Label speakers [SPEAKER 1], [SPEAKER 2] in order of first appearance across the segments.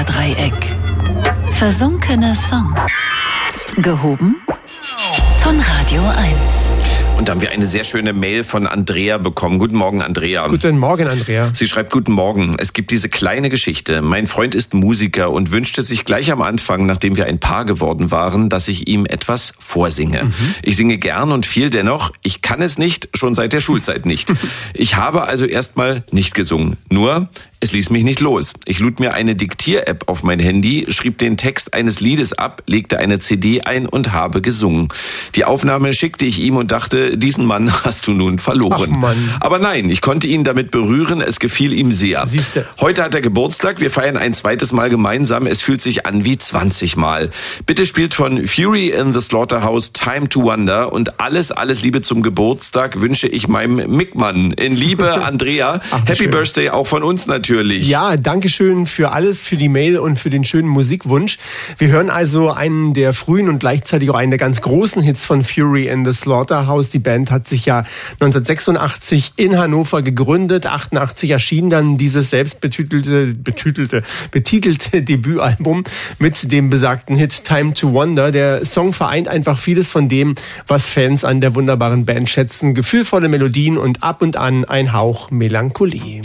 [SPEAKER 1] Dreieck. Versunkene Songs. Gehoben von Radio 1.
[SPEAKER 2] Und da haben wir eine sehr schöne Mail von Andrea bekommen. Guten Morgen, Andrea.
[SPEAKER 3] Guten Morgen, Andrea.
[SPEAKER 2] Sie schreibt, guten Morgen. Es gibt diese kleine Geschichte. Mein Freund ist Musiker und wünschte sich gleich am Anfang, nachdem wir ein Paar geworden waren, dass ich ihm etwas vorsinge. Ich singe gern und viel, dennoch, ich kann es nicht, schon seit der Schulzeit nicht. Ich habe also erstmal nicht gesungen. Nur, es ließ mich nicht los. Ich lud mir eine Diktier-App auf mein Handy, schrieb den Text eines Liedes ab, legte eine CD ein und habe gesungen. Die Aufnahme schickte ich ihm und dachte, diesen Mann hast du nun verloren.
[SPEAKER 3] Ach Mann.
[SPEAKER 2] Aber nein, ich konnte ihn damit berühren, es gefiel ihm sehr.
[SPEAKER 3] Siehste.
[SPEAKER 2] Heute hat er Geburtstag, wir feiern ein zweites Mal gemeinsam, es fühlt sich an wie 20 Mal. Bitte spielt von Fury in the Slaughterhouse Time to Wonder und alles Liebe zum Geburtstag wünsche ich meinem Mickmann. In Liebe, Andrea. Happy
[SPEAKER 3] schön.
[SPEAKER 2] Birthday auch von uns natürlich.
[SPEAKER 3] Ja, danke schön für alles, für die Mail und für den schönen Musikwunsch. Wir hören also einen der frühen und gleichzeitig auch einen der ganz großen Hits von Fury in the Slaughterhouse. Die Band hat sich ja 1986 in Hannover gegründet. 88 erschien dann dieses betitelte Debütalbum mit dem besagten Hit Time to Wonder. Der Song vereint einfach vieles von dem, was Fans an der wunderbaren Band schätzen. Gefühlvolle Melodien und ab und an ein Hauch Melancholie.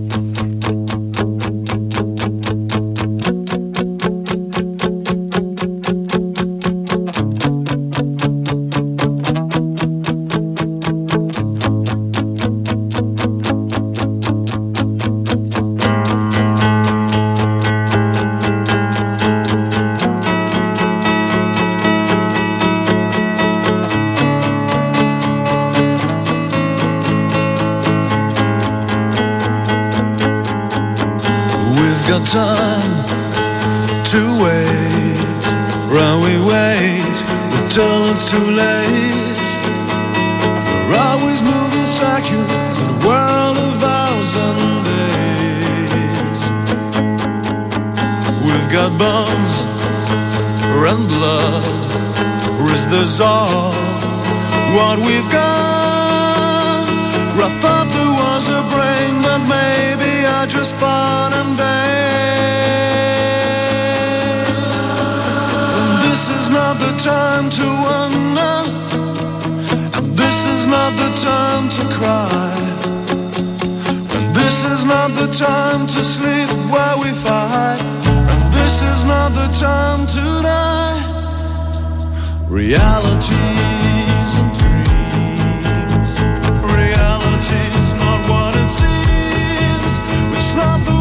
[SPEAKER 4] Got time to wait, while we wait until it's too late. We're always moving circuits in a world of hours and days. We've got bones and blood, or is this all what we've got? I thought there was a brain, but maybe I just thought I'm vain. And this is not the time to wonder, and this is not the time to cry, and this is not the time to sleep while we fight, and this is not the time to die. Realities and dreams, reality's not what it seems. It's not the